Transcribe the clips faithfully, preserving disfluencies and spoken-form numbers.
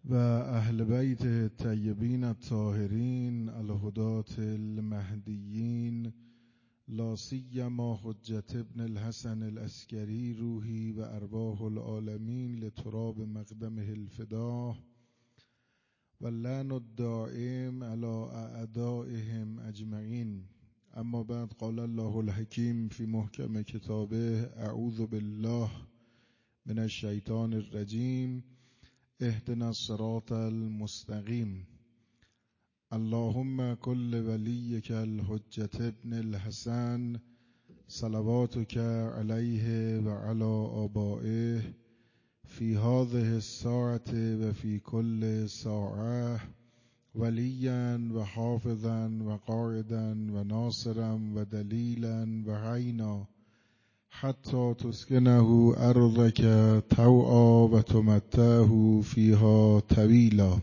و اهل بیت الطیبین الطاهرین الهداة المهدیین لا سیما حجة ابن الحسن العسکری روحی و ارواح العالمین لتراب مقدمه الفداء و اللعن الدائم علی اعدائهم اجمعین. اما بعد، قال الله الحکیم فی محکم کتابه اعوذ بالله من الشیطان الرجیم اهدنا الصراط المستقیم. اللهم کل ولیک الحجة ابن الحسن صلواتک علیه و علی آبائه فی هذه الساعة و فی کل ساعة ولیا و حافظا و قائدا و ناصرا و دلیلا و عینا حتی تسکنه ارضک طوعا و تمتعه فیها طویلا.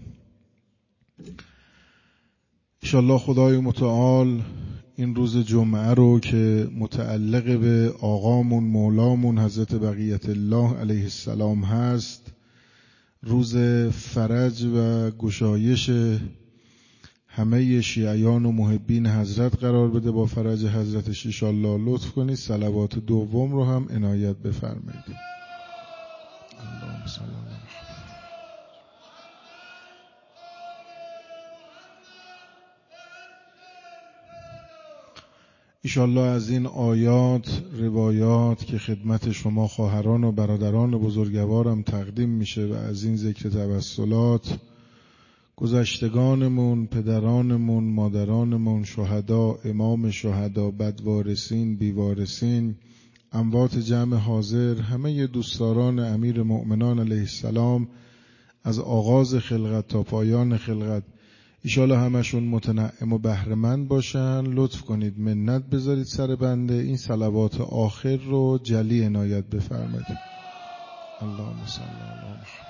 انشاءالله خدای متعال این روز جمعه رو که متعلق به آقامون مولامون حضرت بقیت الله علیه السلام هست، روز فرج و گشایش همه شیعیان و محبین حضرت قرار بده. با فرج حضرتش انشاءالله لطف کنید صلوات دوم رو هم عنایت بفرمایید. اللهم صل علی محمد. انشاءالله از این آیات، روایات که خدمت شما خواهران و برادران و بزرگوارم تقدیم میشه و از این ذکر توسلات گذشتگانمون، پدرانمون، مادرانمون، شهدا، امام شهدا، بدوارثین، بیوارثین، اموات جمع حاضر، همه دوستداران امیر مؤمنان علیه السلام از آغاز خلقت تا پایان خلقت، ایشالا همشون متنعم و بهره‌مند باشن. لطف کنید منت بذارید سر بنده، این صلوات آخر رو جلی عنایت بفرمایید. اللهم صل علی محمد.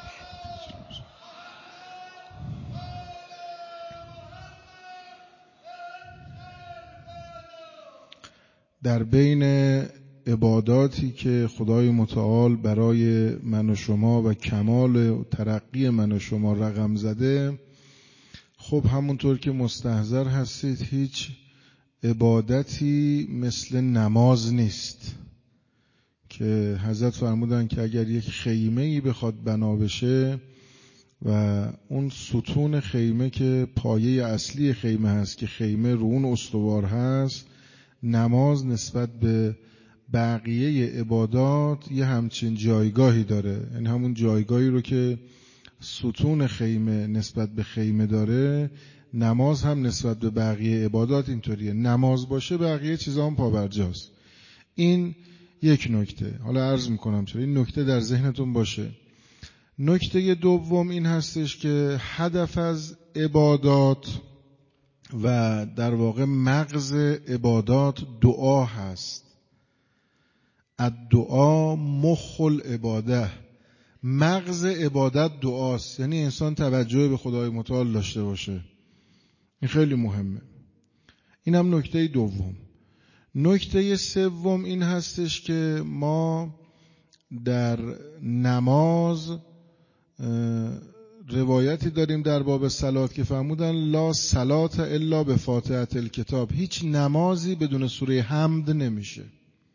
در بین عباداتی که خدای متعال برای من و شما و کمال و ترقی من و شما رقم زده، خب همونطور که مستحضر هستید هیچ عبادتی مثل نماز نیست که حضرت فرمودن که اگر یک خیمه‌ای بخواد بنا بشه و اون ستون خیمه که پایه اصلی خیمه هست که خیمه رو اون استوار هست، نماز نسبت به بقیه عبادات یه همچین جایگاهی داره. یعنی همون جایگاهی رو که ستون خیمه نسبت به خیمه داره، نماز هم نسبت به بقیه عبادات اینطوریه. نماز باشه بقیه چیزا هم پابرجاست. این یک نکته. حالا عرض میکنم چرا این نکته در ذهنتون باشه. نکته دوم این هستش که هدف از عبادات و در واقع مغز عبادات دعا هست. الدعا مخ العباده. مغز عبادت دعاست، یعنی انسان توجه به خدای متعال داشته باشه. این خیلی مهمه. این هم نکته دوم. نکته سوم این هستش که ما در نماز روایتی داریم در باب صلات که فرمودن لا صلات الا بفاتحه الکتاب. هیچ نمازی بدون سوره حمد نمیشه.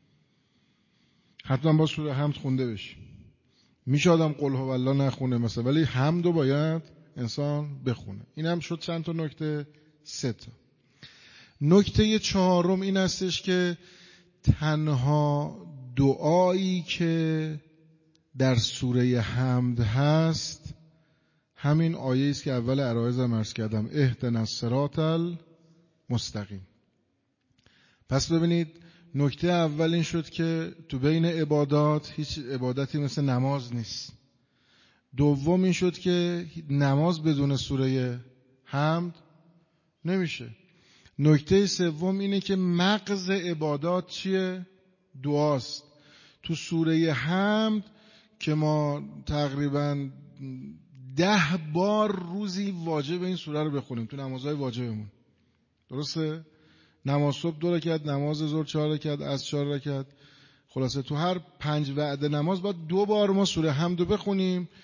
حتما با سوره حمد خونده بشه. میشه آدم قل هو الله نخونه مثلا، ولی حمدو باید انسان بخونه. این هم شد چند تا نکته، سه تا. نکته چهارم این هستش که تنها دعایی که در سوره حمد هست همین آیه است که اول عرایزم عرض کردم، اهدنا الصراط المستقیم. پس ببینید نکته اول این شد که تو بین عبادات هیچ عبادتی مثل نماز نیست. دوم این شد که نماز بدون سوره حمد نمیشه. نکته سوم اینه که مغز عبادات چیه؟ دعاست. تو سوره حمد که ما تقریباً ده بار روزی واجب این سوره رو بخونیم تو نمازهای واجبمون. درسته؟ نماز صبح دو رکعت، نماز ظهر چهار رکعت، عصر چهار رکعت. خلاصه تو هر پنج وعده نماز باید دو بار ما سوره حمد رو بخونیم.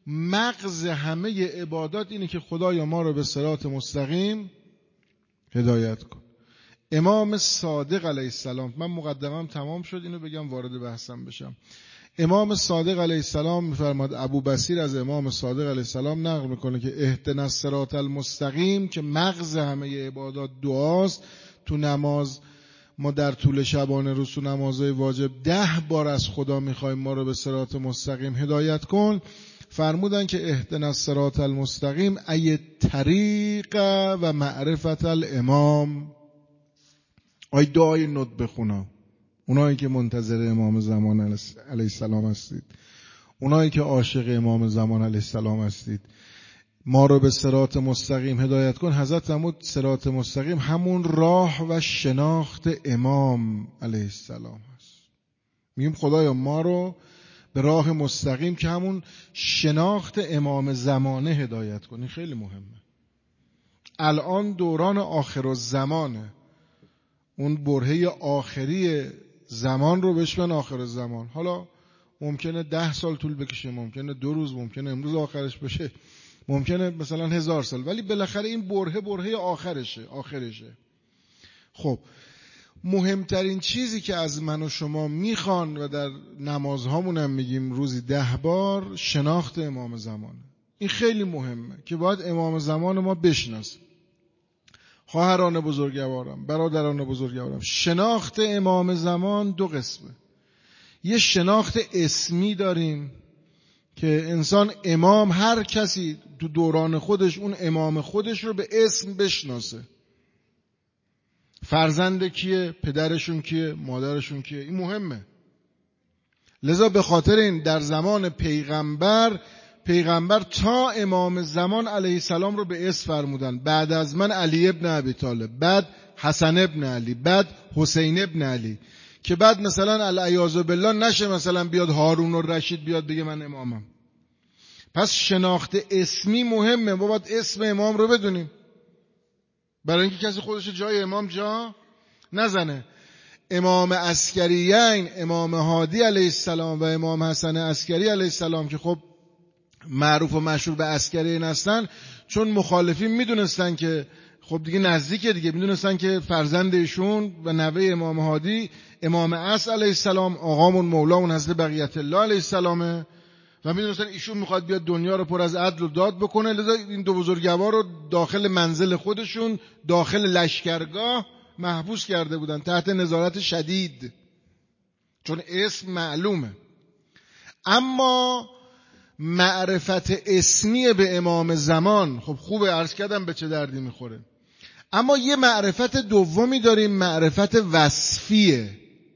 مغز همه عبادات اینه که خدایا ما رو به صراط مستقیم هدایت کن. امام صادق علیه السلام، من مقدمم تمام شد، اینو بگم وارد بحثم بشم. امام صادق علیه السلام میفرماد، ابو بصیر از امام صادق علیه السلام نقل میکنه که اهدنا الصراط المستقیم، که مغز همه عبادات دعاست. تو نماز ما در طول شبانه روز تو نمازهای واجب ده بار از خدا میخوایم ما رو به صراط مستقیم هدایت کن. فرمودن که اهدنا الصراط المستقیم ای طریق و معرفت الامام. آی دعای ند بخونا، اونایی که منتظر امام زمان علیه السلام هستید، اونایی که عاشق امام زمان علیه السلام هستید، ما رو به صراط مستقیم هدایت کن. حضرت فرمود صراط مستقیم همون راه و شناخت امام علیه السلام هست. میگیم خدایا ما رو به راه مستقیم که همون شناخت امام زمانه هدایت کنی. خیلی مهمه. الان دوران آخر الزمانه، اون برهه آخری زمان رو بشمن آخر الزمان. حالا ممکنه ده سال طول بکشه، ممکنه دو روز، ممکنه امروز آخرش بشه، ممکنه مثلا هزار سال، ولی بالاخره این برهه برهه آخرشه آخرشه. خب مهمترین چیزی که از من و شما میخوان و در نمازهامون هم میگیم روزی ده بار، شناخت امام زمانه. این خیلی مهمه که باید امام زمان ما بشناسیم. خواهران بزرگوارم، برادران بزرگوارم، شناخت امام زمان دو قسمه. یه شناخت اسمی داریم که انسان امام، هر کسی تو دوران خودش اون امام خودش رو به اسم بشناسه. فرزند کیه، پدرشون کیه، مادرشون کیه، این مهمه. لذا به خاطر این در زمان پیغمبر پیغمبر تا امام زمان علیه السلام رو به اسم فرمودن. بعد از من علی ابن ابی طالب، بعد حسن ابن علی، بعد حسین ابن علی، که بعد مثلا العیاذ بالله نشه مثلا بیاد هارون الرشید بیاد بگه من امامم. پس شناخت اسمی مهمه. ما باید اسم امام رو بدونیم برای اینکه کسی خودش جای امام جا نزنه. امام عسکریین، امام هادی علیه السلام و امام حسن عسکری علیه السلام که خب معروف و مشهور به عسکریین هستن، چون مخالفین میدونستن که خب دیگه نزدیکه دیگه، میدونستن که فرزند ایشون و نوه امام هادی امام عصر علیه السلام، آقامون مولامون حضرت بقیت الله علیه السلامه، و میدونستن ایشون میخواد بیاد دنیا رو پر از عدل و داد بکنه. لذا این دو بزرگوار رو داخل منزل خودشون، داخل لشکرگاه محبوس کرده بودن تحت نظارت شدید، چون اسم معلومه. اما معرفت اسمی به امام زمان، خب خوبه، عرض کردم به چه دردی میخوره. اما یه معرفت دومی داریم، معرفت وصفیه.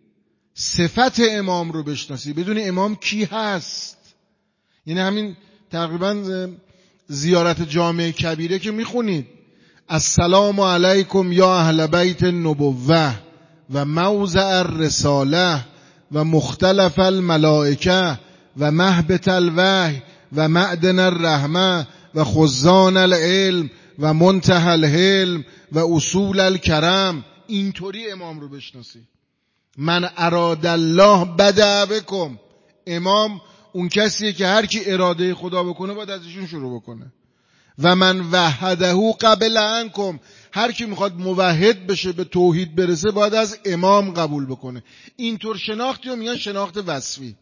صفت امام رو بشناسی، بدونی امام کی هست. یعنی همین تقریبا زیارت جامع کبیره که میخونید، السلام علیکم یا اهل بیت النبوه و موضع الرساله و مختلف الملائکه و مهبط الوحی و معدن الرحمه و خزان العلم و منتهى الحلم و اصول الکرم. اینطوری امام رو بشناسی. من اراد الله بدأ بکم. امام اون کسیه که هر کی اراده خدا بکنه باید از ایشون شروع بکنه. و من وحده قبل عنکم. هر کی میخواد موحد بشه، به توحید برسه، باید از امام قبول بکنه. اینطور شناختی رو میگن شناخت وصفی.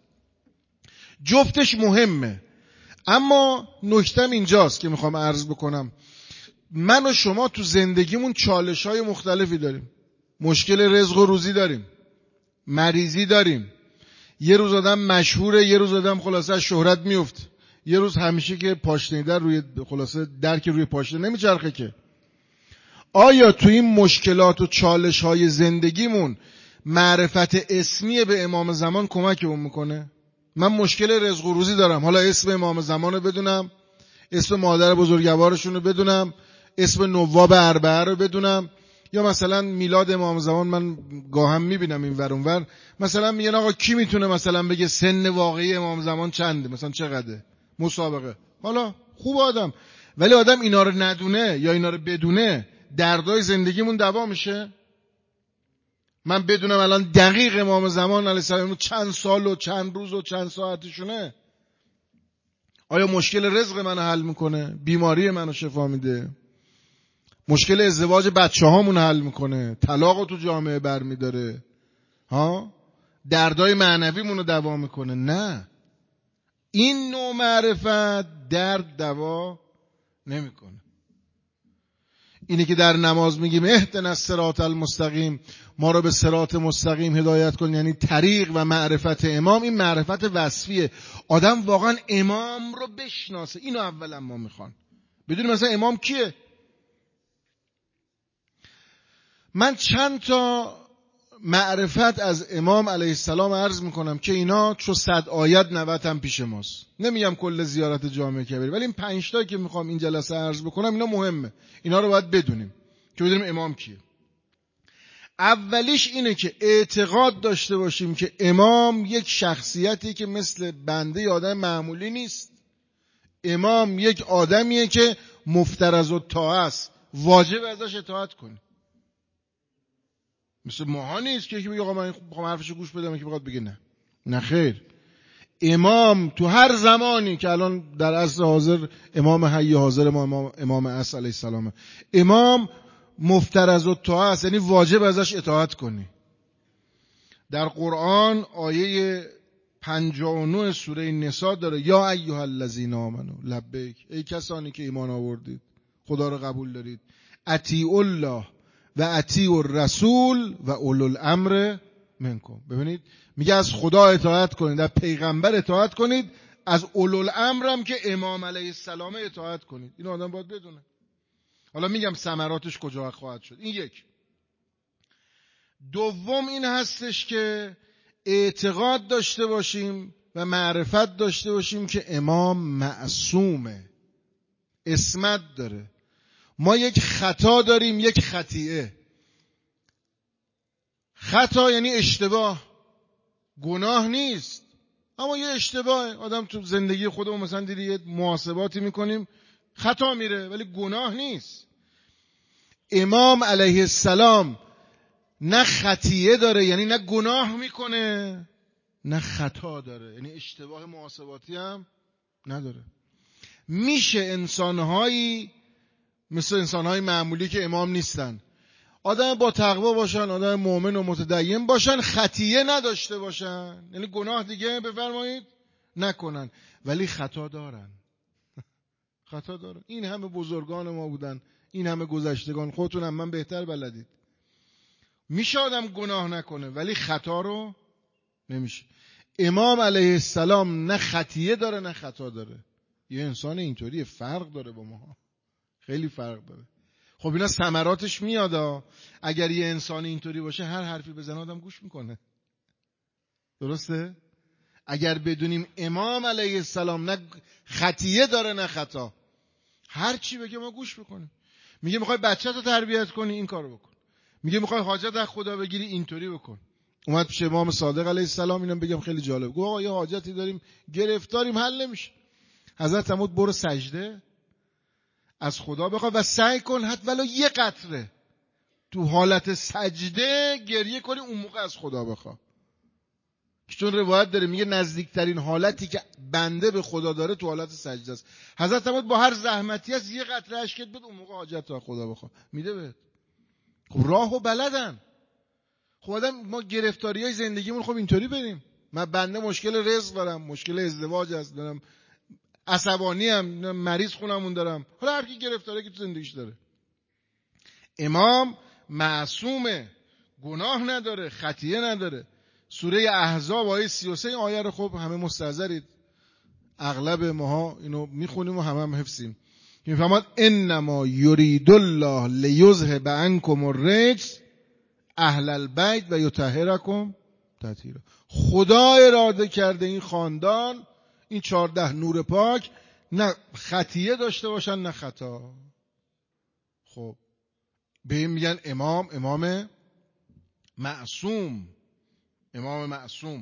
جفتش مهمه. اما نکتم اینجاست که میخوام عرض بکنم، من و شما تو زندگیمون چالش‌های مختلفی داریم. مشکل رزق و روزی داریم، مریضی داریم، یه روز آدم مشهوره، یه روز آدم خلاصه از شهرت میفته، یه روز همیشه که پاشنه در روی خلاصه در که روی پاشنه نمیچرخه که. آیا تو این مشکلات و چالش‌های زندگیمون معرفت اسمی به امام زمان کمکمون میکنه؟ من مشکل رزق و روزی دارم، حالا اسم امام زمان رو بدونم، اسم مادر بزرگوارشون رو بدونم، اسم نواب اربعه رو بدونم، یا مثلا میلاد امام زمان من گاهم میبینم این ور اون ور، مثلا میگن آقا کی میتونه مثلا بگه سن واقعی امام زمان چنده، مثلا چقدره، مسابقه. حالا خوب آدم، ولی آدم اینا رو ندونه یا اینا رو بدونه، دردای زندگیمون دوا میشه. من بدونم الان دقیق امام زمان علیه السلام چند سال و چند روز و چند ساعتشونه. آیا مشکل رزق منو حل میکنه؟ بیماری منو شفا میده؟ مشکل ازدواج بچه هامون حل میکنه؟ طلاقو تو جامعه برمیداره؟ ها؟ دردای معنویمونو دوا میکنه؟ نه، این نوع معرفت درد دوا نمیکنه. اینی که در نماز میگیم اهدنا الصراط المستقیم، ما رو به صراط مستقیم هدایت کن، یعنی طریق و معرفت امام. این معرفت وصفیه، آدم واقعا امام رو بشناسه. اینو اولا ما میخوان بدونیم مثلا امام کیه. من چند تا معرفت از امام علیه السلام عرض میکنم که اینا چو صد آیت نوت هم پیش ماست. نمیگم کل زیارت جامع کبیر، ولی این پنج تایی که میخوام این جلسه عرض بکنم اینا مهمه، اینا رو باید بدونیم که بدونیم امام کیه. اولیش اینه که اعتقاد داشته باشیم که امام یک شخصیتی که مثل بنده آدم معمولی نیست. امام یک آدمیه که مفترض الطاعه است، واجب ازش اطاعت کنی. مثل ماها نیست که یکی بگه آقا من بخوام حرفشو گوش بدم که بخواد بگه نه. نه خیر، امام تو هر زمانی که الان در عصر حاضر امام حی حاضر ما امام, امام عصر علیه السلام، امام مفترض الطاعه است، یعنی واجب ازش اطاعت کنی. در قرآن آیه پنجاه و نه سوره نساء داره یا ایها الذین آمنوا لبیک، ای کسانی که ایمان آوردید خدا رو قبول دارید، اطیعوا الله و اطیعوا الرسول و اولو الامر منکم. ببینید میگه از خدا اطاعت کنید، از پیغمبر اطاعت کنید، از اولو الامر هم که امام علیه السلام اطاعت کنید. این آدم باید بدونه. حالا میگم ثمراتش کجا خواهد شد. این یک. دوم این هستش که اعتقاد داشته باشیم و معرفت داشته باشیم که امام معصومه، عصمت داره. ما یک خطا داریم، یک خطیئه. خطا یعنی اشتباه، گناه نیست، اما یه اشتباه. آدم تو زندگی خودمون مثلا دیدی یه محاسباتی میکنیم خطا میره، ولی گناه نیست. امام علیه السلام نه خطیئه داره یعنی نه گناه میکنه، نه خطا داره یعنی اشتباه محاسباتی هم نداره. میشه انسانهایی مثل انسانهای معمولی که امام نیستن، آدم با تقوا باشن، آدم مؤمن و متدین باشن، خطیئه نداشته باشن، یعنی گناه دیگه بفرمایید نکنن، ولی خطا دارن. خطا دارن. این همه بزرگان ما بودن، این همه گذشتگان، خودتون هم من بهتر بلدید. میشه آدم گناه نکنه ولی خطا رو نمیشه. امام علیه السلام نه خطیئه داره نه خطا داره. یه انسان اینطوریه، فرق داره با ما، خیلی فرق داره. خب اینا ثمراتش میاد. اگر یه انسان اینطوری باشه هر حرفی بزنه آدم گوش میکنه. درسته؟ اگر بدونیم امام علیه السلام نه خطیئه داره نه خطا، هر چی بگه ما گوش میکنیم. میگه میخوای بچه‌تو تربیت کنی این کارو بکن، میگه میخوای حاجت از خدا بگیری اینطوری بکن. اومد پیش امام صادق علیه السلام، اینم بگم خیلی جالب، گفت آقا یه حاجتی داریم گرفتاریم حل نمیشه. حضرت فرمود برو سجده از خدا بخواه و سعی کن حتی ولو یه قطره تو حالت سجده گریه کنی، اون موقع از خدا بخواه. چون روایت داره میگه نزدیکترین حالتی که بنده به خدا داره تو حالت سجده است. حضرت فرمود با هر زحمتی است یه قطره اشکت بده، اون موقع حاجت تو از خدا بخواه، میده بهت. خب راهو بلدن. خب آدم ما گرفتاریای زندگیمون خب اینطوری بریم. من بنده مشکل رزق دارم، مشکل ازدواج هست دارم، عصبانی ام، مریض خونمون دارم، حالا هر کی گرفتاری که تو زندگیش داره. امام معصومه، گناه نداره، خطیئه نداره. سوره احزاب آیه سی و سه آیه رو خب همه مستحضرید، اغلب ماها اینو میخونیم و همه هم حفظیم. میفهمد انما یرید الله لیذهب عنکم الرجس اهل البیت و یطهرکم تطهیرا. خدا اراده کرده این خاندان، این چهارده نور پاک، نه خطیئه داشته باشن نه خطا. خب به این میگن امام، امام معصوم، امام معصوم.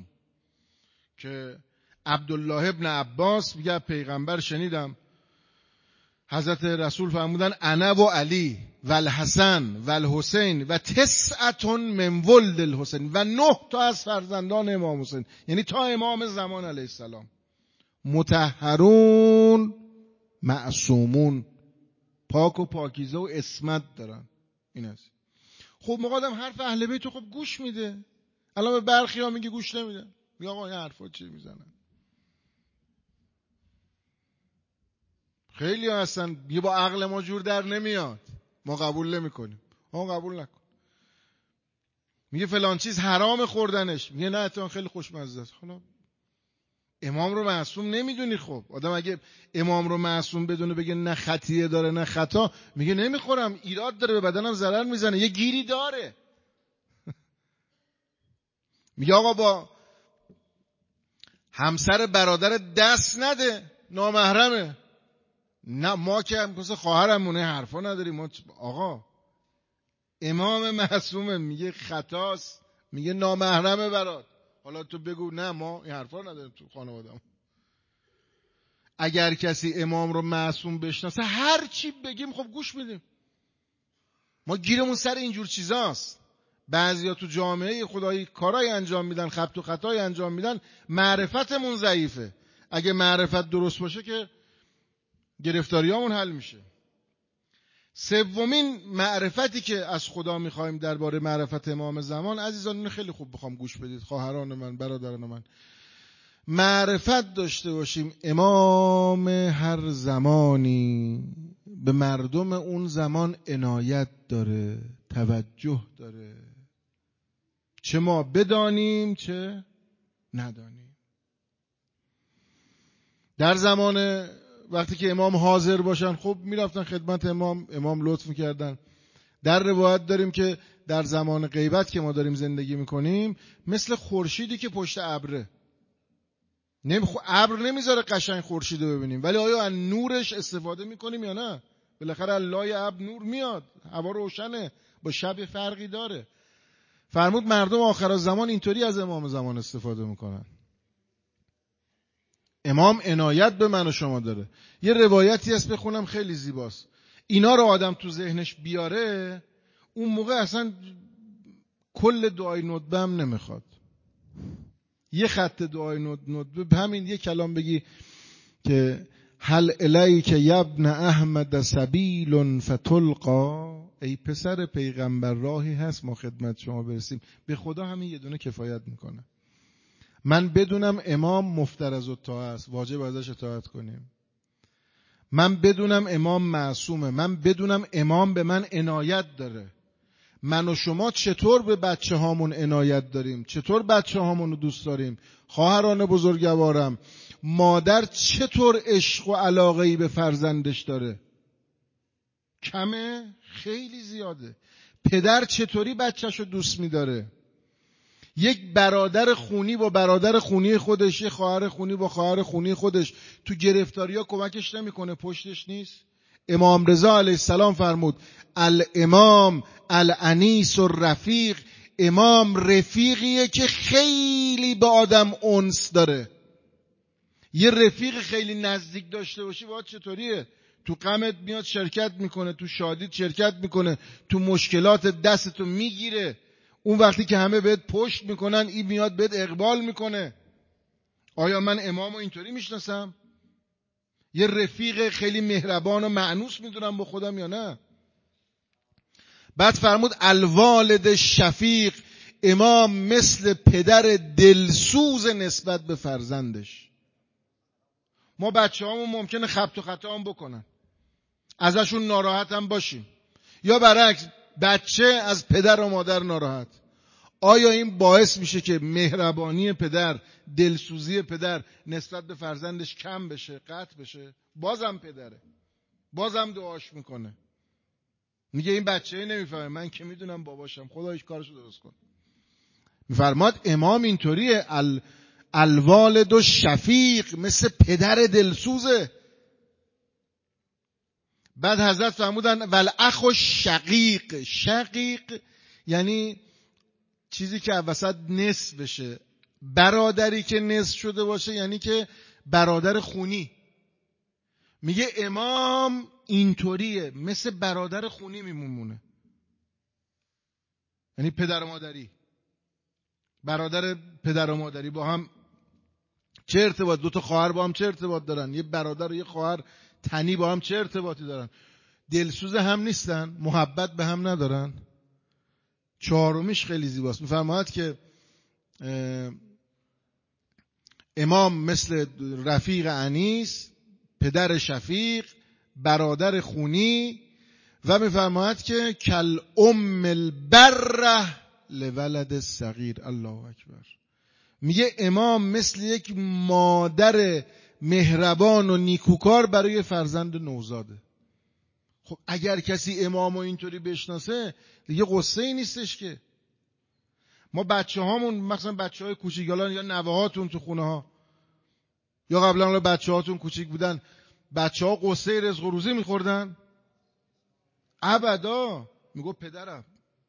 که عبدالله ابن عباس میگه پیغمبر شنیدم حضرت رسول فرمودن انا و علی و الحسن و الحسین و تسعتون من ولد الحسین، و نه تا از فرزندان امام حسین، یعنی تا امام زمان علیه السلام، مطهرون معصومون، پاک و پاکیزه و عصمت دارن. این است. خب مقادم حرف اهل بیت خب گوش میده. الان به برخی ها میگه گوش نمیده، میگه آقا این حرفا چی میزنن. خیلی ها هستن یه با عقل ما جور در نمیاد، ما قبول نمیکنیم. ما قبول نکن. میگه فلان چیز حرام خوردنش، میگه نه اتفاقا خیلی خوشمزه است. حالا امام رو معصوم نمیدونی. خب آدم اگه امام رو معصوم بدونه بگه نه خطیه داره نه خطا، میگه نمیخورم، ایراد داره، به بدنم ضرر میزنه، یه گیری داره. میگه آقا با همسر برادر دست نده، نامحرمه. نه ما که مثل خواهرمونه حرفا نداریم. ما آقا امام معصومه میگه خطاست، میگه نامحرمه برات. حالا تو بگو نه ما این حرفا نداریم تو خانواده‌ام. اگر کسی امام رو معصوم بشناسه هر چی بگیم خب گوش میدیم. ما گیرمون سر اینجور چیزاست. بعضیا تو جامعه خدایی کارای انجام میدن، خبط و خطای انجام میدن، معرفتمون ضعیفه. اگه معرفت درست باشه که گرفتاریامون حل میشه. سومین معرفتی که از خدا میخوایم درباره معرفت امام زمان، عزیزان اینو خیلی خوب بخوام گوش بدید، خواهران من، برادران من، معرفت داشته باشیم امام هر زمانی به مردم اون زمان عنایت داره، توجه داره، چه ما بدانیم چه ندانیم. در زمان وقتی که امام حاضر باشن خب میرفتن خدمت امام، امام لطف میکردن. در روایت داریم که در زمان غیبت که ما داریم زندگی میکنیم مثل خورشیدی که پشت ابره، نمیخو ابر نمیذاره قشنگ خورشید رو ببینیم، ولی آیا از نورش استفاده میکنیم یا نه؟ بالاخره از لای ابر نور میاد، هوا روشنه، با شب فرقی داره. فرمود مردم آخر زمان اینطوری از امام زمان استفاده میکنن. امام عنایت به من و شما داره. یه روایتی هست بخونم خیلی زیباست. اینا رو آدم تو ذهنش بیاره اون موقع اصلا کل دعای ندبه هم نمیخواد. یه خط دعای ندبه همین یه کلام بگی که هل الیک یبن احمد سبیل فتلقا، ای پسر پیغمبر راهی هست ما خدمت شما برسیم. به خدا همین یه دونه کفایت میکنه. من بدونم امام مفترض الطاعه است، واجب ازش اطاعت کنیم. من بدونم امام معصومه. من بدونم امام به من عنایت داره. من و شما چطور به بچه هامون عنایت داریم؟ چطور بچه هامون رو دوست داریم؟ خواهران بزرگوارم، مادر چطور عشق و علاقه‌ای به فرزندش داره؟ کمه؟ خیلی زیاده. پدر چطوری بچه‌شو دوست می‌داره؟ یک برادر خونی با برادر خونی خودش، یک خواهر خونی با خواهر خونی خودش تو گرفتاری‌ها کمکش نمی‌کنه، پشتش نیست. امام رضا علیه السلام فرمود الامام الانیس الرفیق، امام رفیقیه که خیلی به آدم انس داره. یه رفیق خیلی نزدیک داشته باشی باید چطوریه؟ تو غمت میاد شرکت میکنه، تو شادیت شرکت میکنه، تو مشکلات دستتو میگیره. اون وقتی که همه بهت پشت میکنن این میاد بهت اقبال میکنه. آیا من امامو اینطوری میشناسم؟ یه رفیق خیلی مهربان و مأنوس میدونم با خودم یا نه؟ بعد فرمود الوالد شفیق، امام مثل پدر دلسوز نسبت به فرزندش. ما بچه هامون ممکنه خبط و خطا هم بکنن، ازشون ناراحت هم باشیم، یا برعکس بچه از پدر و مادر ناراحت. آیا این باعث میشه که مهربانی پدر، دلسوزی پدر نسبت به فرزندش کم بشه، قطع بشه؟ بازم پدره، بازم دعاش میکنه، میگه این بچه نمیفهمه، من که میدونم باباشم، خدایش کارشو درست کن. میفرماد امام اینطوریه، ال الوالد و شفیق، مثل پدر دلسوزه. بعد حضرت فرمودن والاخ و شقیق. شقیق یعنی چیزی که وسط نصف بشه. برادری که نصف شده باشه یعنی که برادر خونی. میگه امام اینطوریه، مثل برادر خونی میمونه، یعنی پدر و مادری، برادر پدر و مادری با هم چه ارتباط؟ دو تا خواهر با هم چه ارتباط دارن؟ یه برادر و یه خواهر تنی با هم چه ارتباطی دارن؟ دلسوز هم نیستن؟ محبت به هم ندارن؟ چهارمیش خیلی زیباست، میفرماید که امام مثل رفیق انیس، پدر شفیق، برادر خونی، و میفرماید که کل ام البره لولد صغیر. الله اکبر. میگه امام مثل یک مادر مهربان و نیکوکار برای فرزند نوزاده. خب اگر کسی امامو اینطوری بشناسه دیگه قصه ای نیستش که. ما بچه هامون، مثلا بچه های کوچیکالان یا نوه هاتون تو خونه ها، یا قبلا بچه هاتون کوچیک بودن، بچه ها قصه رزق و روزی میخوردن؟ ابدا. میگو پدرم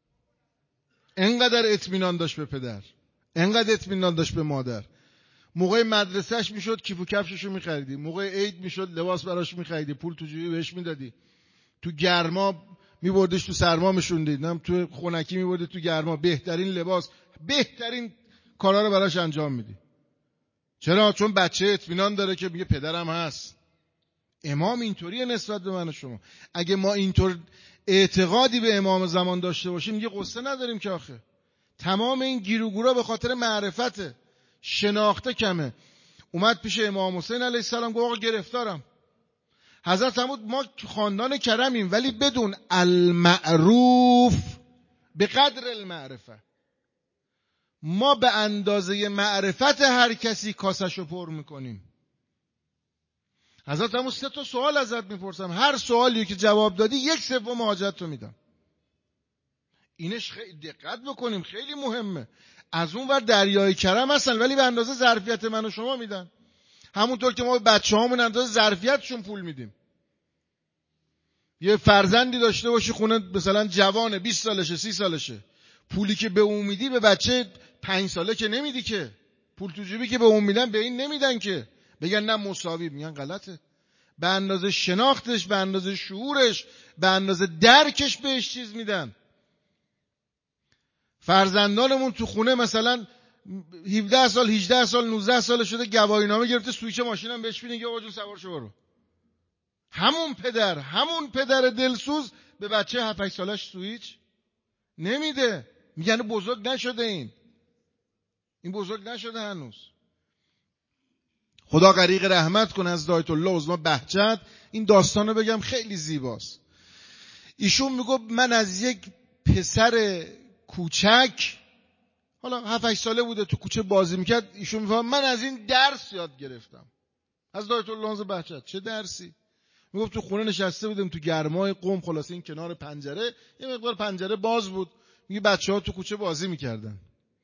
انقدر اطمینان داشت به پدر، انقدر اطمینان داشت به مادر. موقع مدرسهش میشد کیف و کفششو میخریدی، موقع عید میشد لباس براش میخریدی، پول تو جیبی بهش میدادی، تو گرما میبردش تو سرما میشوندی، نم تو خنکی میبردی تو گرما، بهترین لباس، بهترین کارا رو براش انجام میدی. چرا؟ چون بچه اطمینان داره که میگه پدرم هست. امام اینطوریه نسبت به من و شما. اگه ما اینطور اعتقادی به امام زمان داشته باشیم یه قصه نداریم که آخه. تمام این گیروگورا به خاطر معرفته، شناخته کمه. اومد پیش امام حسین علیه السلام گفت آقا گرفتارم. حضرت فرمود ما خاندان کرمیم ولی بدون المعروف به قدر المعرفه. ما به اندازه معرفت هر کسی کاسشو پر میکنیم. حضرت فرمود سه تا سوال ازت میپرسم، هر سوالی که جواب دادی یک سوم حاجتتو میدم. اینش خیلی دقت بکنیم، خیلی مهمه. از اون ور دریای کرم هستن ولی به اندازه ظرفیت من و شما میدن. همونطور که ما به بچه‌هامون اندازه ظرفیتشون پول میدیم. یه فرزندی داشته باشی خونه مثلا جوانه، بیست سالشه، سی سالشه، پولی که به اون میدی به بچه پنج ساله که نمیدی که. پول تو جیبی که به اون میدن به این نمیدن که. بگن نه مساوی، میگن غلطه. به اندازه شناختش، به اندازه شعورش، به اندازه درکش بهش چیز میدن. فرزندانمون تو خونه مثلا هفده سال، هجده سال، نوزده سال شده، گواهینامه گرفته، سویچ ماشینم بهش میدن که آقا جون سوار شو برو. همون پدر، همون پدر دلسوز به بچه هفت هشت سالش سویچ نمیده. میگن بزرگ نشده، این این بزرگ نشده هنوز. خدا غریق رحمت کنه از آیت الله عظما بهجت. این داستانو بگم خیلی زیباست. ایشون میگه من از یک پسر کوچک، حالا هفت هشت ساله بوده، تو کوچه بازی میکرد، ایشون میگه من از این درس یاد گرفتم. از آیت الله عظما بهجت. چه درسی؟ میگفت تو خونه نشسته بودیم تو گرمای قم، خلاصه این کنار پنجره یه مقدار پنجره باز بود، میگه بچه‌ها تو کوچه بازی میکردن.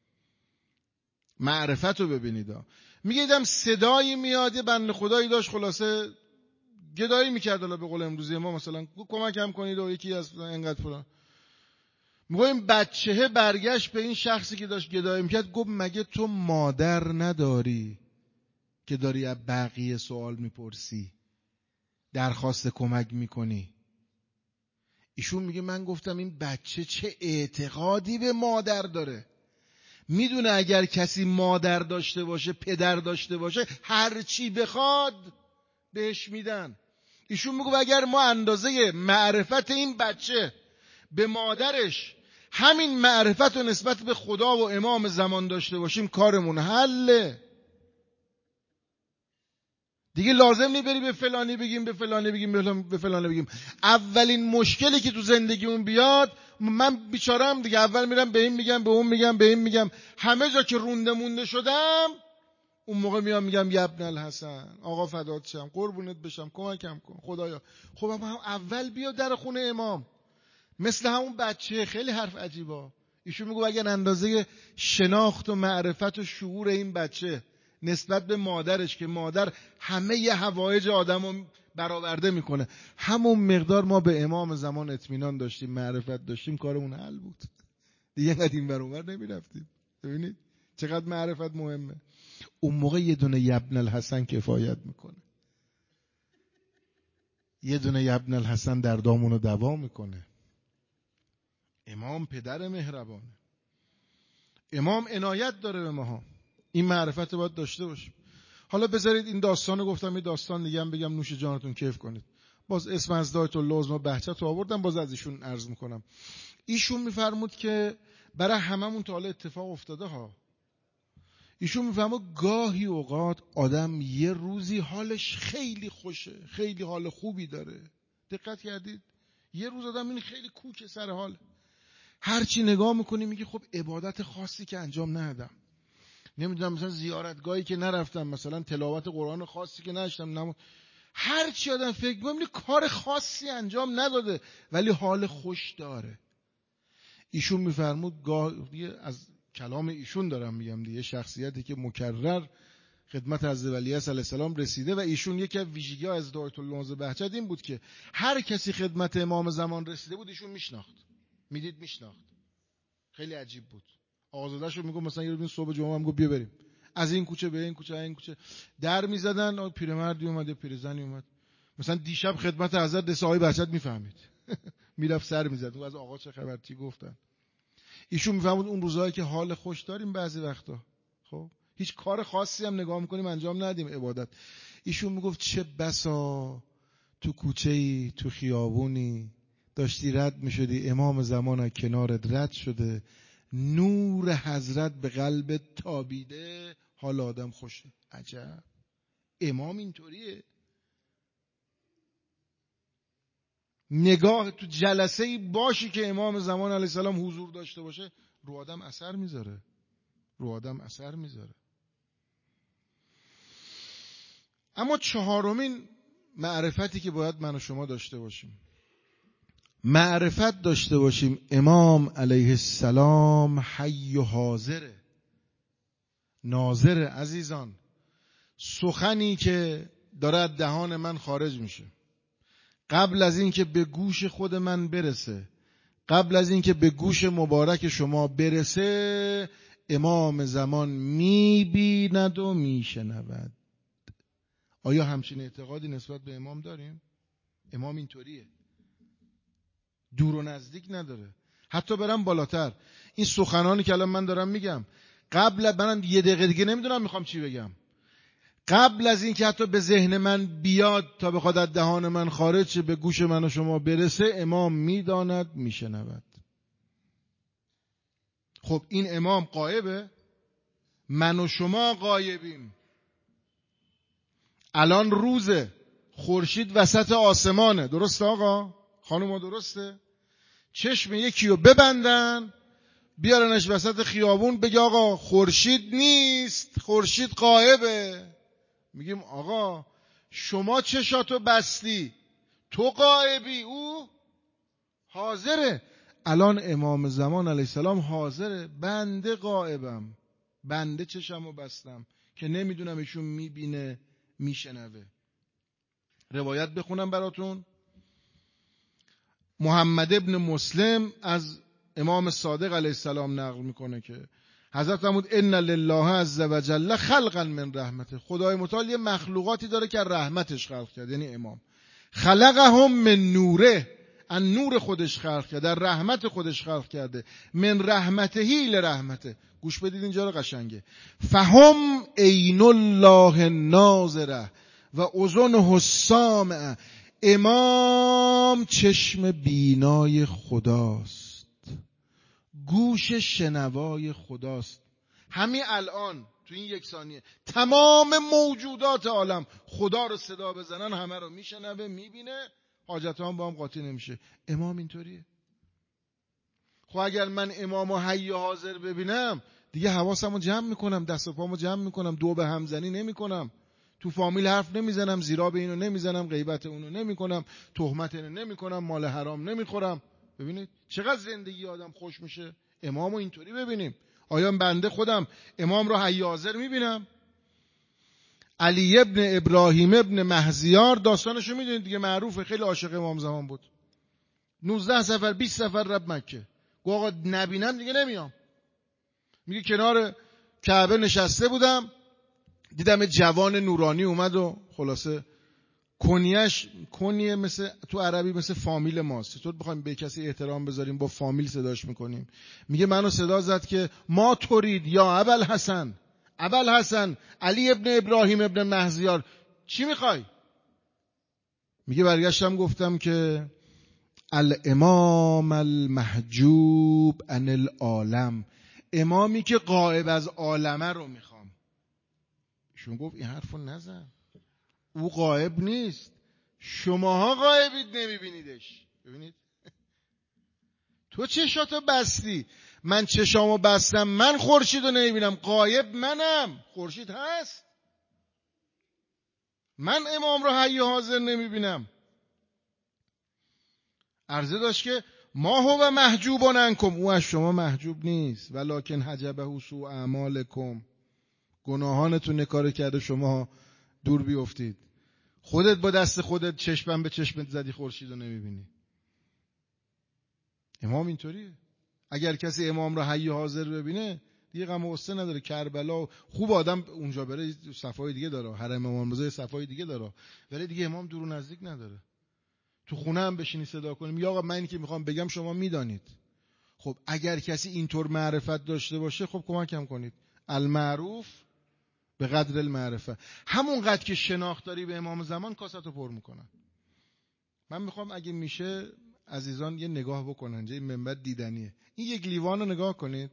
معرفت رو ببینید. میگه دیدم صدایی میاد، یه بنده خدایی داشت خلاصه گدایی میکرد، حالا به قول امروزی ما مثلا کمکم کنید و یکی از اینقدر فلان. میگه این بچه برگشت به این شخصی که داشت گدایی میکرد، گفت مگه تو مادر نداری که داری از بقیه سوال میپرسی، درخواست کمک میکنی؟ ایشون میگه من گفتم این بچه چه اعتقادی به مادر داره. میدونه اگر کسی مادر داشته باشه، پدر داشته باشه، هر چی بخواد بهش میدن. ایشون میگه اگر ما اندازه معرفت این بچه به مادرش همین معرفت و نسبت به خدا و امام زمان داشته باشیم کارمون حله. دیگه لازم نی بری به فلانی بگیم، به فلانی بگیم، به فلانی بگیم. اولین مشکلی که تو زندگیمون بیاد، من بیچارم دیگه، اول میرم به این میگم، به اون میگم، به این میگم، همه جا که رونده مونده شدم، اون موقع میام میگم یبن الحسن، آقا فدات شم، قربونت بشم، کمکم کن خدایا. خب هم اول بیا در خونه امام، مثل همون بچه. خیلی حرف عجیبا. ایشون میگه اگر اندازه شناخت و معرفت و شعور این بچه نسبت به مادرش، که مادر همه ی حوایج آدمو برآورده میکنه، همون مقدار ما به امام زمان اطمینان داشتیم، معرفت داشتیم، کارمون حل بود دیگه. اینقدر این ور اون ور نمیرفتیم. ببینید چقدر معرفت مهمه. اون موقع یه دونه یبن الحسن کفایت میکنه. یه دونه یبن الحسن در دامونو دوا میکنه. امام پدر مهربانه. امام عنایت داره به ماها. این معرفت باید داشته باشیم. حالا بذارید این داستانو گفتم، یه داستان دیگه هم بگم نوش جانتون کیف کنید. باز اسم از دایت اللوزم و بهجت آوردم، باز از ایشون عرض میکنم. ایشون میفرمود که برای هممون تا حالا اتفاق افتاده ها. ایشون میفرمود گاهی اوقات آدم یه روزی حالش خیلی خوشه، خیلی حال خوبی داره. دقت کردید؟ یه روز آدم این خیلی کوکه سر حال، هرچی نگاه میکنی میگی خب عبادت خاصی که انجام ندادم، نمیدونم مثلا زیارتگاهی که نرفتم، مثلا تلاوت قرآن خاصی که نشتم، نم... هر چی آدم فکر می‌کنه کار خاصی انجام نداده ولی حال خوش داره. ایشون میفرمود گاهی، از کلام ایشون دارم میگم دیگه، شخصیتی که مکرر خدمت حضرت ولی علیه السلام رسیده و ایشون یکی از ویژگی‌ها از دایت اللوزم بهجت این بود که هر کسی خدمت امام زمان رسیده بود ایشون میشناخت، میدید میشناخت. خیلی عجیب بود. آزاده‌شو میگم مثلا یه روز صبح جمعه هم گفت بیا بریم از این کوچه به این کوچه، این کوچه در میزدن، پیرمردی اومد یا پیرزنی اومد، مثلا دیشب خدمت حضرت رسای بهجت میفهمید میرفت سر میزد، او از آقا چه خبر چی گفتن. ایشون میفهمید اون روزایی که حال خوش داریم بعضی وقتا، خب هیچ کار خاصی هم نگاه میکنیم انجام ندیم عبادت. ایشون میگفت چه بسا تو کوچه‌ای تو خیابونی داشتی رد میشدی، امام زمان کنارت رد شده، نور حضرت به قلبت تابیده، حال آدم خوشه. عجب، امام اینطوریه. نگاه تو جلسه‌ای باشی که امام زمان علیه السلام حضور داشته باشه، رو آدم اثر میذاره، رو آدم اثر میذاره. اما چهارمین معرفتی که باید من و شما داشته باشیم، معرفت داشته باشیم امام علیه السلام حی و حاضره، ناظر. عزیزان، سخنی که داره از دهان من خارج میشه، قبل از این که به گوش خود من برسه، قبل از این که به گوش مبارک شما برسه، امام زمان میبیند و میشنود. آیا همچین اعتقادی نسبت به امام داریم؟ امام اینطوریه، دور و نزدیک نداره. حتی برم بالاتر، این سخنانی که الان من دارم میگم، قبل من یه دقیقه دیگه نمیدونم میخوام چی بگم، قبل از این که حتی به ذهن من بیاد تا بخواد از دهان من خارج شه به گوش من و شما برسه، امام میداند میشنود. خب این امام غایبه، من و شما غایبیم. الان روزه، خورشید وسط آسمانه، درسته آقا خانوما؟ درسته؟ چشم یکی رو ببندن بیارنش وسط خیابون بگه آقا خورشید نیست، خورشید غایبه. میگیم آقا شما چشاتو بستی، تو غایبی، او حاضره. الان امام زمان علیه السلام حاضره، بنده غایبم، بنده چشمو بستم که نمیدونم ایشون میبینه میشنوه. روایت بخونم براتون. محمد ابن مسلم از امام صادق علیه السلام نقل میکنه که حضرت فرمود ان لله عز وجل خلقا من رحمته، خدای متعال یه مخلوقاتی داره که رحمتش خلق کرد، یعنی امام. خلقهم من نوره، ان نور خودش خلق کرده، در رحمت خودش خلق کرده. من رحمتهی لرحمته، گوش بدید اینجا رو قشنگه. فهم عین الله ناظره و اذنه السامعه، امام چشم بینای خداست، گوش شنوای خداست. همین الان تو این یک ثانیه تمام موجودات عالم خدا رو صدا بزنن همه رو میشنوه میبینه، حاجت هم با هم قاطی نمیشه. امام اینطوریه. خب اگر من امامو حی حاضر ببینم دیگه حواسمو جمع میکنم، دست و پامو جمع میکنم، دو به همزنی نمیکنم، تو فامیل حرف نمیزنم، زیرا به اینو نمیزنم، غیبت اونو نمیکنم، تهمت اینو نمیکنم، مال حرام نمیخورم. ببینید چقدر زندگی آدم خوش میشه. امامو اینطوری ببینیم. آیا بنده خودم امام رو حی حاضر میبینم؟ علی ابن ابراهیم ابن مهزیار داستانشو میدونید دیگه، معروفه، خیلی عاشق امام زمان بود. نوزده سفر بیست سفر رفت مکه، گفت آقا نبینم دیگه نمیام. میگه کنار کعبه نشسته بودم دیدم جوان نورانی اومد و خلاصه کنیش، کنیه مثل تو عربی مثل فامیل ماست، چطور بخوایم به کسی احترام بذاریم با فامیل صداش میکنیم. میگه منو صدا زد که ما ترید یا ابوالحسن، ابوالحسن علی ابن ابراهیم ابن مهزیار چی میخوای؟ میگه برگشتم گفتم که الامام المحجوب عن العالم، امامی که غائب از عالمه رو میخوام. ایشون گفت این حرفو نزن، او غائب نیست، شماها غائبید نمیبینیدش. ببینید تو چشاتو بستی، من چشامو بستم، من خورشیدو نمیبینم، غایب منم، خورشید هست، من امام رو حی حاضر نمیبینم. عرضه داشت که ما هو محجوبون عنکم، او از شما محجوب نیست، ولکن حجبه سوء اعمالکم، گناهانتون نکاره کرده شما دور بیافتید. خودت با دست خودت چشمم به چشمت زدی خورشیدو نمیبینی. امام اینطوریه. اگر کسی امام را حی حاضر ببینه دیگه غم و غصه نداره. کربلا خوب آدم اونجا بره صفای دیگه داره، حرم امام رضا صفای دیگه داره، ولی دیگه امام دور و نزدیک نداره. تو خونه هم بشینی صدا کنیم یا آقا من اینی که میخوام بگم شما میدانید. خب اگر کسی اینطور معرفت داشته باشه خب کمکم کنید. المعروف به قدر المعرفه. همون قدر که شناخت داری به امام زمان کاستو پر میکنن. من میخوام اگه میشه عزیزان یه نگاه بکنن، این منبر دیدنیه. این یک لیوان رو نگاه کنید.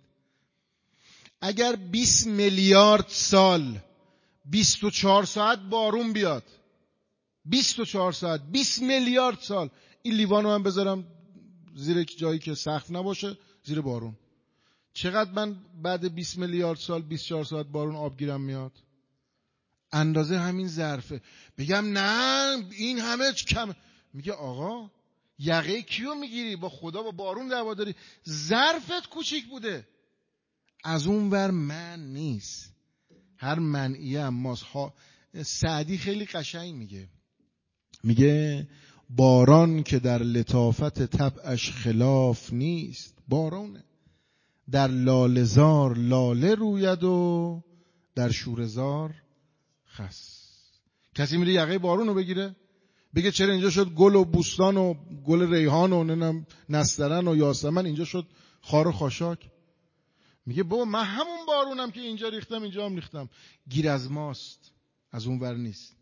اگر بیست میلیارد سال بیست و چهار ساعت بارون بیاد، بیست و چهار ساعت بیست میلیارد سال، این لیوان رو من بذارم زیر جایی که سقف نباشه، زیر بارون، چقدر من بعد بیست میلیارد سال بیست و چهار ساعت بارون آب گیرم میاد؟ اندازه همین ظرفه. بگم نه این همه کم، میگه آقا یقه کیو میگیری؟ با خدا با بارون دعوا داری؟ ظرفت کوچیک بوده، از اون ور من نیست. هر منعیه اماست. سعدی خیلی قشنگ میگه، میگه باران که در لطافت طبعش خلاف نیست، بارانه در لاله‌زار لاله روید و در شوره‌زار خس. کسی میره یقه بارون رو بگیره بگه چرا اینجا شد گل و بوستان و گل ریحان و ننم نسترن و یاسمن، اینجا شد خار و خاشاک؟ میگه بابا من همون بارونم که اینجا ریختم اینجا هم ریختم، گیر از ماست، از اون ور نیست.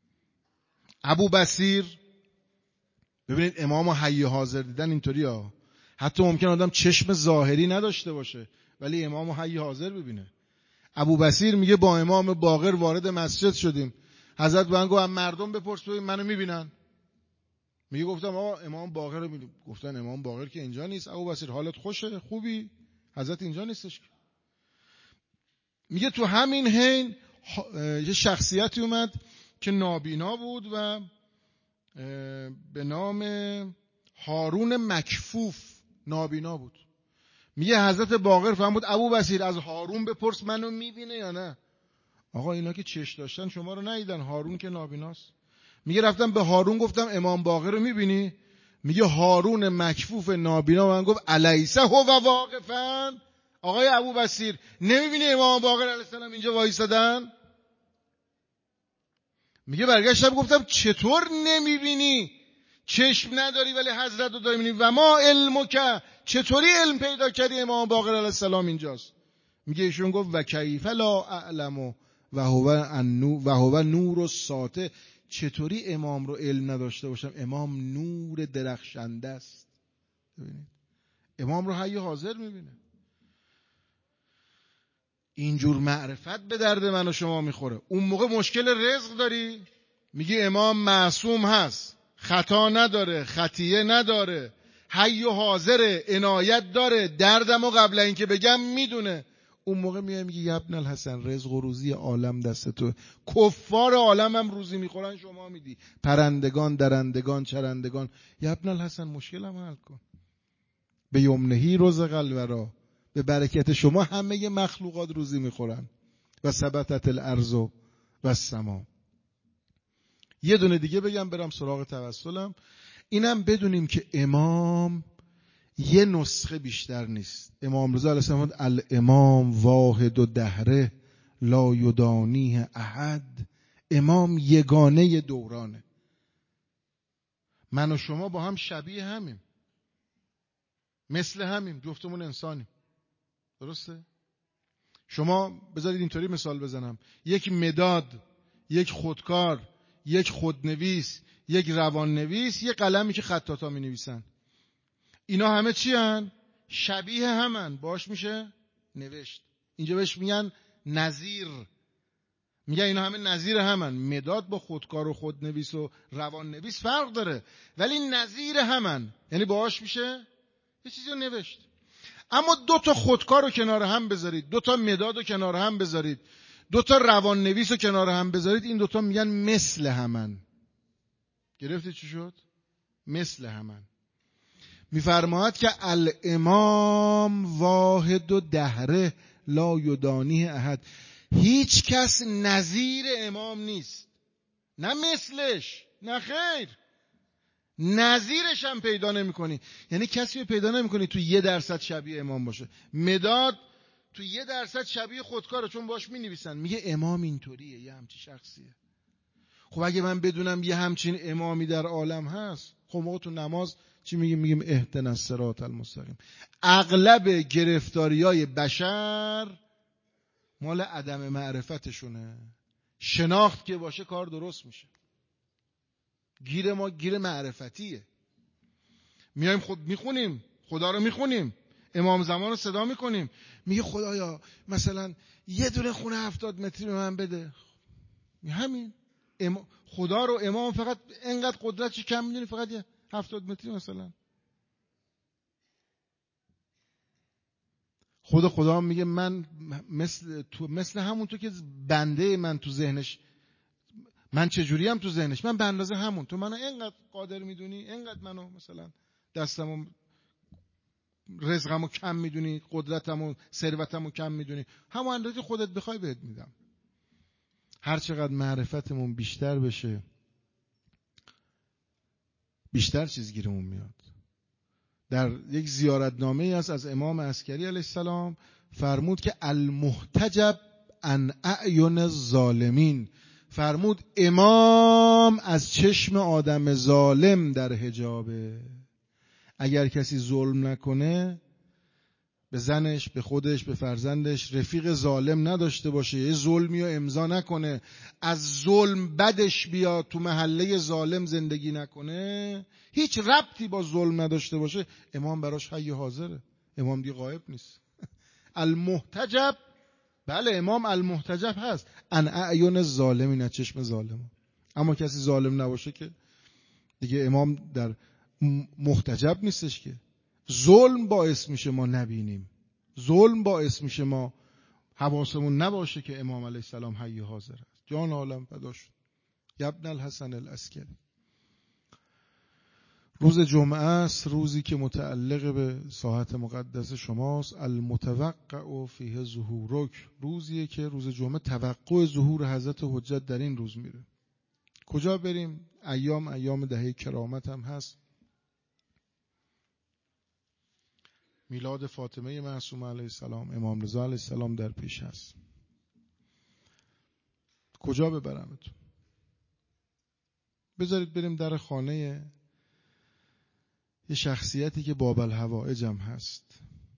ابو بصیر، ببینید امام حی حاضر دیدن اینطوری ها. حتی ممکن آدم چشم ظاهری نداشته باشه ولی امام حی حاضر ببینه. ابو بصیر میگه با امام باقر وارد مسجد شدیم، حضرت من گفت مردم بپرس ببین منو میبینن؟ میگه گفتم آقا امام باقر رو میبینم. گفتن امام باقر که اینجا نیست. ابو بصیر حالت خوشه؟ خوبی؟ حضرت اینجا نیستش. میگه تو همین حین یه شخصیتی اومد که نابینا بود و به نام هارون مکفوف، نابینا بود. میگه حضرت باقر فرمود ابو بصیر از هارون بپرس منو میبینه یا نه. آقا اینا که چش داشتن شما رو ندیدن، هارون که نابیناست. میگه رفتم به هارون گفتم امام باقر رو میبینی؟ میگه هارون مکفوف نابینا من گفت الیسه هو واقفا. آقای ابو بصیر نمیبینی امام باقر علیه السلام اینجا وایسادن؟ میگه برگشتم گفتم چطور نمیبینی؟ چشم نداری ولی حضرت رو داری میبینی. و ما علمک، چطوری علم پیدا کردی امام باقر علیه السلام اینجاست؟ میگه ایشون گفت و کیف لا اعلم و هو النور و هو نور الساطع، چطوری امام رو علم نداشته باشم؟ امام نور درخشنده است. ببینید امام رو حی حاضر میبینه. اینجور معرفت به درد من و شما میخوره. اون موقع مشکل رزق داری، میگی امام معصوم هست، خطا نداره، خطیه نداره، حی و حاضره، عنایت داره، دردمو قبل اینکه بگم میدونه. اون موقع میای میگی ابن الحسن رزق و روزی عالم دست تو، کفار عالم هم روزی میخورن شما میدی، پرندگان درندگان چرندگان. ابن الحسن مشکلم حل کن. به یمنهی رزق الورا، به برکت شما همه مخلوقات روزی میخورن. و ثبتت الارض و السما. یه دونه دیگه بگم برم سراغ توسلم. اینم بدونیم که امام یه نسخه بیشتر نیست. امام رضا علیه السلام الامام واحد و دهره لا یدانیه احد، امام یگانه دورانه. من و شما با هم شبیه همیم، مثل همیم، جفتمون انسانیم. درسته؟ شما بذارید اینطوری مثال بزنم، یک مداد، یک خودکار، یک خودنویس، یک روان نویس، یک قلمی که خطاطا می نویسن، اینا همه چی هن؟ شبیه همن، باش میشه نوشت. اینجا بهش میگن نظیر، میگن اینا همه نظیر همن. مداد با خودکار و خودنویس و روان نویس فرق داره، ولی نظیر همن، یعنی باهاش میشه یه چیزی رو نوشت. اما دو تا خودکار رو کنار هم بذارید، دو تا مداد رو کنار هم بذارید، دو تا روان نویس رو کنار هم بذارید، این دو تا میگن مثل همن. گرفتید چی شد؟ مثل همن. میفرماید که الامام واحد و دهره لا یدانیه احد. هیچ کس نظیر امام نیست، نه مثلش، نه خیر، نظیرش هم پیدا نمی کنی. یعنی کسی رو پیدا نمی کنی تو یه درصد شبیه امام باشه. مداد تو یه درصد شبیه خودکاره، چون باش می نویسن، میگه امام اینطوریه، یه همچین شخصیه. خب اگه من بدونم یه همچین امامی در عالم هست، خب ما تو نماز چی میگیم؟ میگیم اهدنا الصراط المستقیم. اغلب گرفتاریای بشر مال عدم معرفتشونه. شناخت که باشه کار درست میشه. گیر ما گیر معرفتیه. میایم خود میخونیم، خدا رو میخونیم، امام زمان رو صدا میکنیم، میگه خدایا مثلا یه دونه خونه هفتاد متری به من بده. همین ام... خدا رو امام فقط انقدر قدرتش کم میدونی، فقط یه هفتاد متری مثلا. خود خدا میگه من مثل تو مثل همون تو که بنده من تو ذهنش، من چجوری هم تو ذهنش، من به اندازه همون تو منو اینقدر قادر میدونی، اینقدر منو مثلا دستمو رزقمو کم میدونی، قدرتمو ثروتمو کم میدونی، همون اندازه خودت بخوای بهت میدم. هر چقدر معرفتمون بیشتر بشه بیشتر چیز گیرمون میاد. در یک زیارتنامه هست از امام عسکری علیه السلام، فرمود که المحتجب عن اعین الظالمین، فرمود امام از چشم آدم ظالم در حجابه. اگر کسی ظلم نکنه، به زنش، به خودش، به فرزندش، رفیق ظالم نداشته باشه، یه ظلمی رو امضا نکنه، از ظلم بدش بیاد، تو محله ظالم زندگی نکنه، هیچ ربطی با ظلم نداشته باشه، امام براش حی حاضره. امام دیگه غایب نیست. المحتجب، بله امام المحتجب هست، ان اعین الظالمین، از چشم ظالم. اما کسی ظالم نباشه که دیگه امام در محتجب نیستش. که ظلم باعث میشه ما نبینیم، ظلم باعث میشه ما حواسمون نباشه که امام علیه السلام حی حاضر است. جان عالم فدا شد. ابن الحسن العسکری. روز جمعه است، روزی که متعلق به ساحت مقدس شماست. المتوقع فیه ظهورک، روزیه که روز جمعه توقع ظهور حضرت حجت در این روز میره. کجا بریم؟ ایام ایام دهه کرامت هم هست. میلاد فاطمه معصومه علیه السلام، امام رضا علیه السلام در پیش هست. کجا ببرمتون؟ بذارید بریم در خانه یه شخصیتی که باب الحوائج هم هست.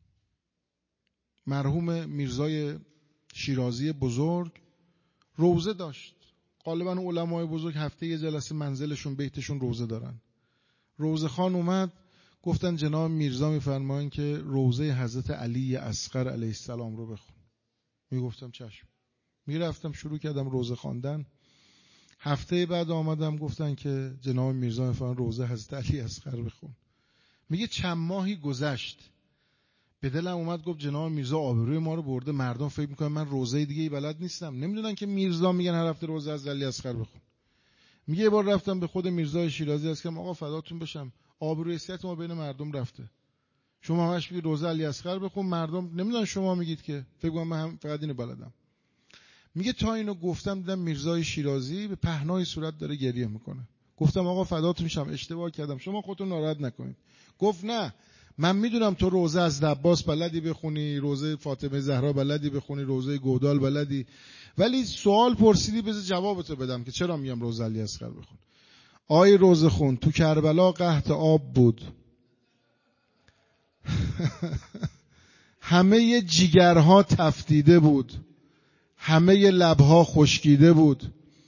مرحوم میرزای شیرازی بزرگ روزه داشت. غالبا علمای بزرگ هفته یه جلسه منزلشون بیتشون روزه دارن. روزه خان اومد، گفتن جناب میرزا میفرمایند که روزه حضرت علی اصغر علیه السلام رو بخون. میگفتم چشم. میرفتم شروع کردم روزه خواندن. هفته بعد آمدم گفتن که جناب میرزا میفرمایند روزه حضرت علی اصغر بخون. میگه چند ماهی گذشت، به دلم اومد گفت جناب میرزا آبروی ما رو برده، مردم فکر میکنن من روزه دیگه ای بلد نیستم، نمیدونن که میرزا میگن هر هفته روزه از علی اصغر بخون. میگه یه بار رفتم به خود میرزا شیرازی هست که آقا فداتون بشم، آبروی حیثیت ما بین مردم رفته، شما همش میگید روزه علی اصغر بخون، مردم نمیدونن شما میگید که، فکر کنم من هم فقط اینو بلدم. میگه تا اینو گفتم دیدم میرزای شیرازی به پهنای صورت داره گریه میکنه. گفتم آقا فداتون میشم اشتباه کردم، شما خودتون ناراحت نکنید. گفت نه، من میدونم تو روزه از عباس بلدی بخونی، روزه فاطمه زهرا بلدی بخونی، روزه گودال بلدی، ولی سوال پرسیدی بذار جوابتو بدم که چرا میگم روزه علی اصغر بخون. آی روزه خون، تو کربلا قحط آب بود. همه جیگرها تفتیده بود، همه لبها خشکیده بود،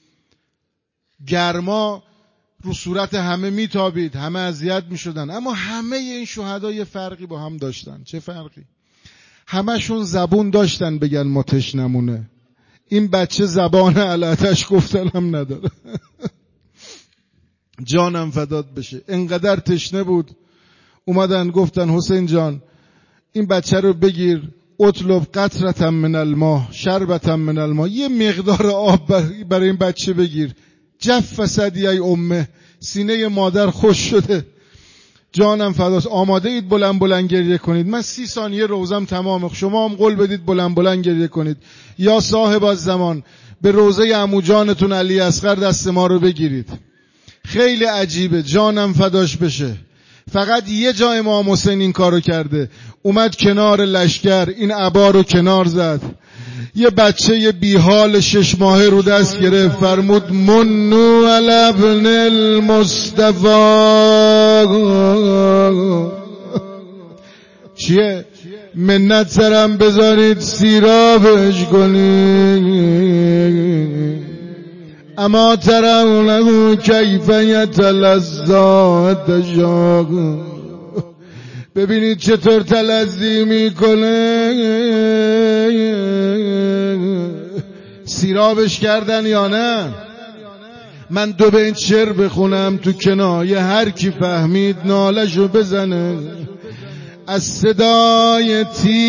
گرما رو صورت همه میتابید، همه اذیت میشدن. اما همه این شهدا یه فرقی با هم داشتن. چه فرقی؟ همشون زبون داشتن بگن ما تشنمونه. این بچه زبان علتش گفتن هم نداره. جانم فدات بشه. انقدر تشنه بود اومدن گفتن حسین جان این بچه رو بگیر، اطلب قطرة من الماء شربة من الماء، یه مقدار آب برای این بچه بگیر. جف صدی ای امه، سینه مادر خوش شده. جانم فداست. آماده اید بلند بلند گریه کنید؟ من سی ثانیه روزم تمامه، شما هم قول بدید بلند بلند گریه کنید. یا صاحب الزمان به روزه عمو جانتون علی اصغر دست ما رو بگیرید. خیلی عجیبه. جانم فداش بشه. فقط یه جا امام حسین این کارو کرده، اومد کنار لشکر این عبا رو کنار زد، یه بچه یه بیحال شش ماهه رو دست گرفت، فرمود منو علی ابن المصطفی. چیه؟ منت سرم بذارید سیرابش کنید. اما ترونه کیف یتلذا تشاق، ببینید چطور تلذی میکنه. سیرابش کردن یا نه؟ من دو بیت شعر بخونم تو کنایه، هر کی فهمید نالشو بزنه. از صدای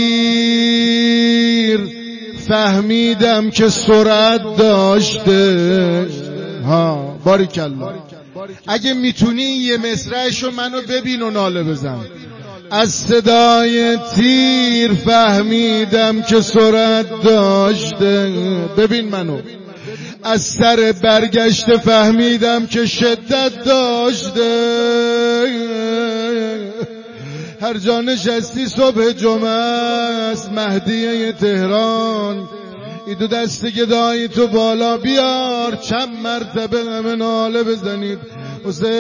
تیر فهمیدم که سرعت داشته. ها باریکالله. اگه میتونی یه مصرعشو منو ببین و ناله بزن. از صدای تیر فهمیدم که سرعت داشته. ببین منو. از سر برگشته فهمیدم که شدت داشته. هر جا نشستی صبح جمعه است، مهدیه تهران، ای دو دست گدایی تو بالا بیار، چند مرتبه همه ناله بزنید حسین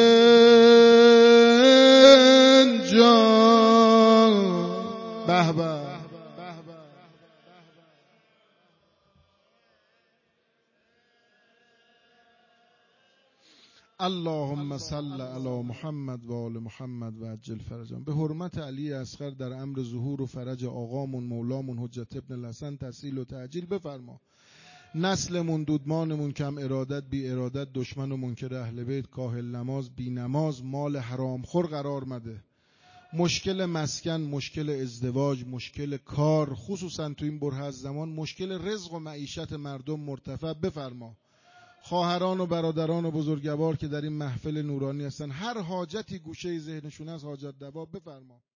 جان. به به. اللهم صل علی محمد و آل محمد و عجل فرجهم. به حرمت علی اصغر در امر ظهور و فرج آقامون مولامون حجت ابن الحسن تسهیل و تعجیل بفرما. نسلمون دودمانمون کم ارادت بی ارادت دشمن و منکر اهل بیت کاهل نماز بی نماز مال حرام خور قرار مده. مشکل مسکن، مشکل ازدواج، مشکل کار، خصوصا تو این بره از زمان مشکل رزق و معیشت مردم مرتفع بفرما. خواهران و برادران و بزرگوار که در این محفل نورانی هستن هر حاجتی گوشه ذهنشون از حاجت روا بفرما.